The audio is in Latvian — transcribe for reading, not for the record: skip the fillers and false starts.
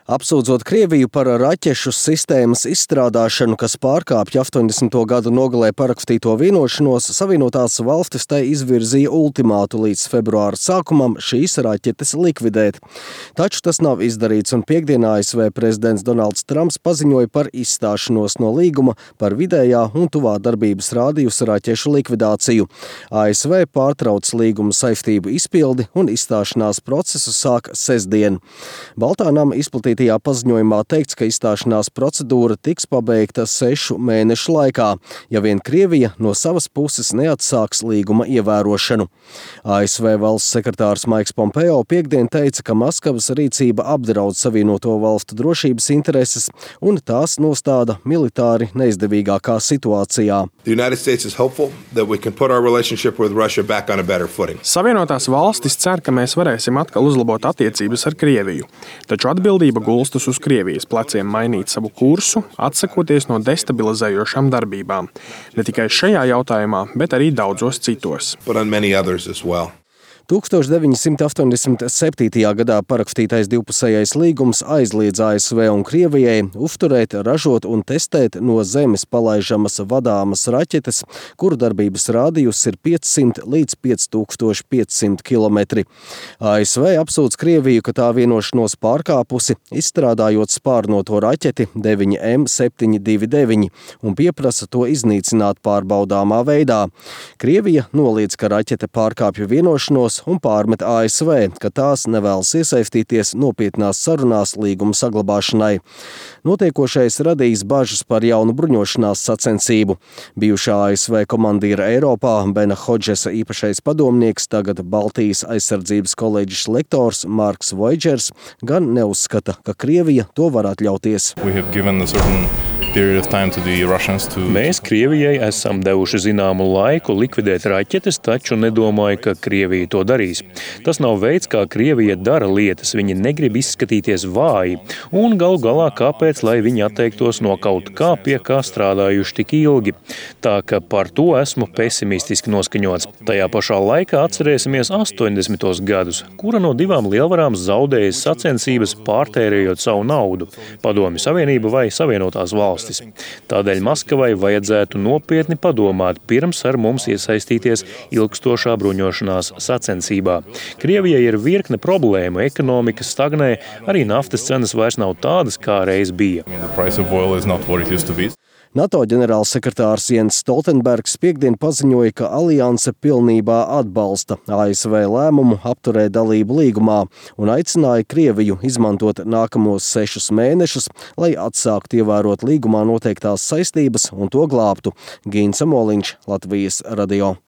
Apsūdzot Krieviju par raķešu sistēmas izstrādāšanu, kas pārkāpj 80. gadu nogalē parakstīto vienošanos, Savienotās valstis tai izvirzīja ultimātu līdz februāra sākumam šīs raķetes likvidēt. Taču tas nav izdarīts, un piektdienā ASV prezidents Donalds Trumps paziņoja par izstāšanos no līguma par vidējā un tuvā darbības rādījusa raķešu likvidāciju. ASV pārtrauc līguma saistību izpildi un izstāšanās procesu sāk sestdien. Baltā nama izplatītajā paziņojumā teikts, ka izstāšanās procedūra tiks pabeigta 6 mēnešu laikā, ja vien Krievija no savas puses neatsāks līguma ievērošanu. ASV valsts sekretārs Maiks Pompeo piektdien teica, ka Maskavas rīcība apdraud Savienoto valstu drošības intereses un tās nostāda militāri neizdevīgākā situācijā. Savienotās valstis cer, ka mēs varēsim atkal uzlabot attiecības ar Krieviju, taču atbildība gulstas uz Krievijas pleciem mainīt savu kursu, atsakoties no destabilizējošām darbībām. Ne tikai šajā jautājumā, bet arī daudzos citos. 1987. gadā parakstītais divpusējais līgums aizliedz ASV un Krievijai uzturēt, ražot un testēt no zemes palaižamas vadāmas raķetes, kuru darbības rādījus ir 500 līdz 5500 km. ASV apsūdz Krieviju, ka tā vienošanos pārkāpusi, izstrādājot spārnoto raķeti 9M729 un pieprasa to iznīcināt pārbaudāmā veidā. Krievija noliedz, ka raķete pārkāpja vienošanos un pārmet ASV, ka tās nevēlas iesaistīties nopietnās sarunās līguma saglabāšanai. Notiekošais radīs bažas par jaunu bruņošanās sacensību. Bijušā ASV komandīra Eiropā Bena Hodžesa īpašais padomnieks, tagad Baltijas aizsardzības koledžas lektors Marks Voidžers gan neuzskata, ka Krievija to var atļauties. Mēs Krievijai esam devuši zināmu laiku likvidēt raķetes, taču nedomāju, ka Krievija to darīs. Tas nav veids, kā Krievija dara lietas. Viņi negrib izskatīties vāji. Un galu galā, kāpēc, lai viņi atteiktos no kaut kā, pie kā strādājuši tik ilgi. Tā ka par to esmu pesimistiski noskaņots. Tajā pašā laikā atcerēsimies 80. gadus, kura no divām lielvarām zaudēja sacensības pārtērējot savu naudu – Padomju Savienība vai Savienotās valstis. Tādēļ Maskavai vajadzētu nopietni padomāt, pirms ar mums iesaistīties ilgstošā bruņošanās sacensībā. Krievijai ir virkne problēmu, ekonomika stagnē, arī naftas cenas vairs nav tādas, kā reiz bija. NATO ģenerālsekretārs Jens Stoltenbergs piektdien paziņoja, ka alianse pilnībā atbalsta ASV lēmumu apturēt dalību līgumā un aicināja Krieviju izmantot nākamos 6 mēnešus, lai atsāktu ievērot līgumā noteiktās saistības un to glābtu. Gīns Amoliņš, Latvijas radio.